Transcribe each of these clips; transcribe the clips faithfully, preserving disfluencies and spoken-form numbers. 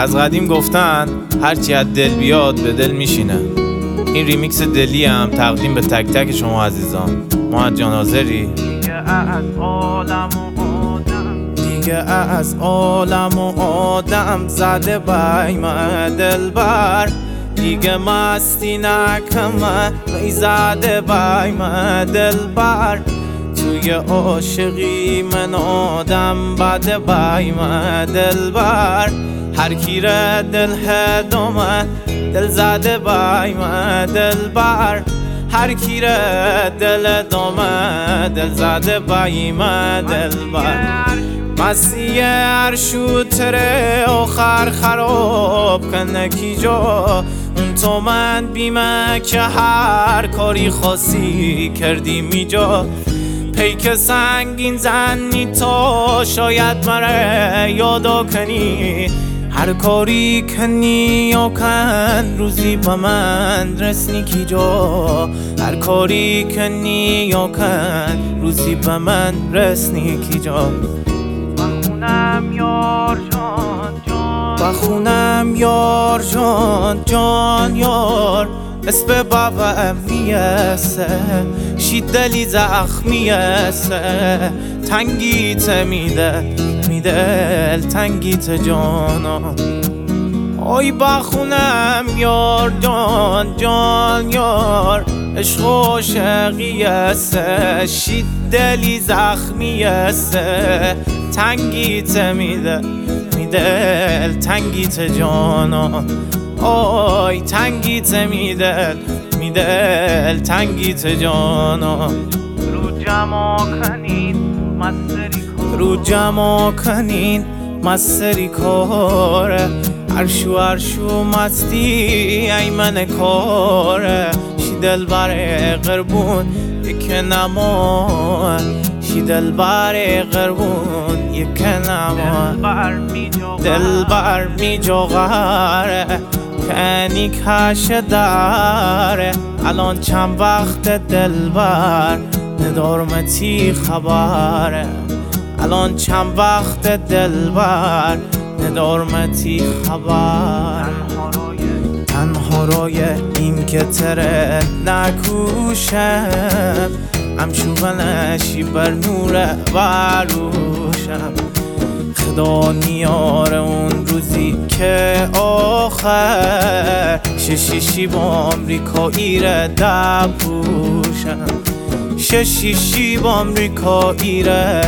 از قدیم گفتن هرچی از دل بیاد به دل میشینه. این ریمیکس دلی هم تقدیم به تک تک شما عزیزان. محمد جان حاضری؟ دیگه از عالم و آدم دیگه از عالم و آدم زده بایم دلبر، دیگه مستی نکمه می زده بایم دلبر. توی عاشقی من آدم بده بایم دلبر، هر کی را دل هدومه دل زده بایم دلبر، هر کی را دل دومه دل زده بایم دلبر. مسیح عرشو تره آخر خراب کنه کی جا، اون تو من بیمه که هر کاری خاصی کردی میجا. پیک سنگین زنی تا شاید مره یادا کنی، هر کاری کنی یا کن روزی با من رسنی کی جا، هر کاری کنی یا کن روزی با من رسنی کی جا. بخونم یار جان جان بخونم یار جان جان یار، اسم بابا میسه شی دلی زخمیسه، تنگیت میده میده تنگیت جانا. آی بخونم یار جان جان یار، عشق و شقیسه شی دلی زخمیسه، تنگیت میده میده تنگیت جانا. آی تنگیت میدل میدل تنگیت جانا. رو جمع کنین مستری کار رو جمع کنین مستری کاره، عرشو عرشو مستی ایمن کاره. شی دل بر قربون یک نما، شی دل بر قربون یک نما. بر می جو دل بر می جوغره کنی کش داره، الان چند وقت دلبر ندارمتی خبره، الان چند وقت دلبر ندارمتی خبر. تنها رای این که تره نکوشم، همشوغنشی بر نور بروشم. خدا نیاره اون روزی که آخر ششیشی با آمریکایی را دپوشم، ششیشی با آمریکایی را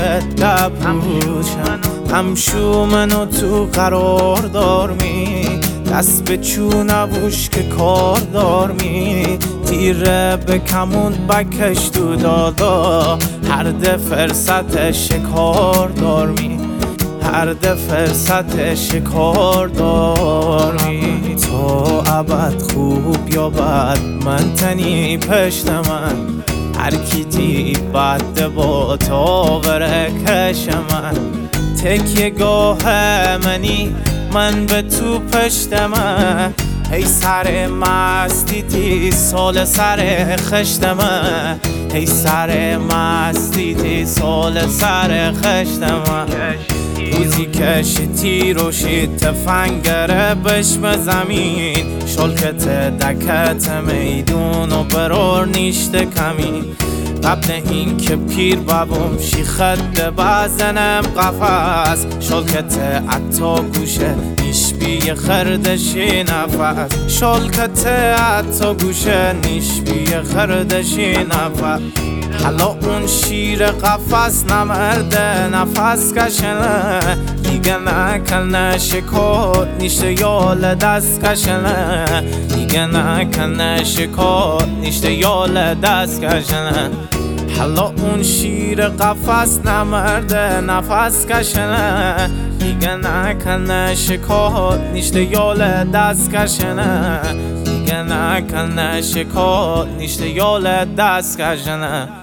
دپوشم. همشو منو تو قرار دار می، دست به چو نبوش که کار دار می. تیره به کمون بکش تو دادا، هر ده فرصت شکار دار می، هر ده فرصت شکار دارمی. تا ابد خوب یا بد من تنی پشت من، هر کی دید بد با تا بره کش من. تکیه گاه منی من به تو پشت من، هی سر مستی تی سال سر خشت من، هی سر مستی تی سال سر خشت من. روزی کشتی رو شید تفنگره بشم زمین، شلکت دکت میدون و برور نیشت کمین. قبل این که پیر بابم شی خد بزنم قفص، شلکت عطا گوشه نیش بی خردشی نفس، شلکت عطا گوشه نیش بی خردشی نفس. حالا اون شیر قفص نمرده نفس کشنه، دیگه نکنه شکار نیشته یال دست کشنه، دیگه نکنه شکار نیشته یال دست کشنه. حالا اون شیر قفص نمرده نفس کشنه، دیگه نکنه شکار نیشته یال دست کشنه، دیگه نکنه شکار نیشته یال دست کشنه.